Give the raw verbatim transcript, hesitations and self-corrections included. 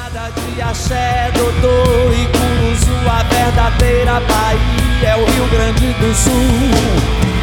Estrada de axé, Dodô e Curuzu, a verdadeira Bahia é o Rio Grande do Sul.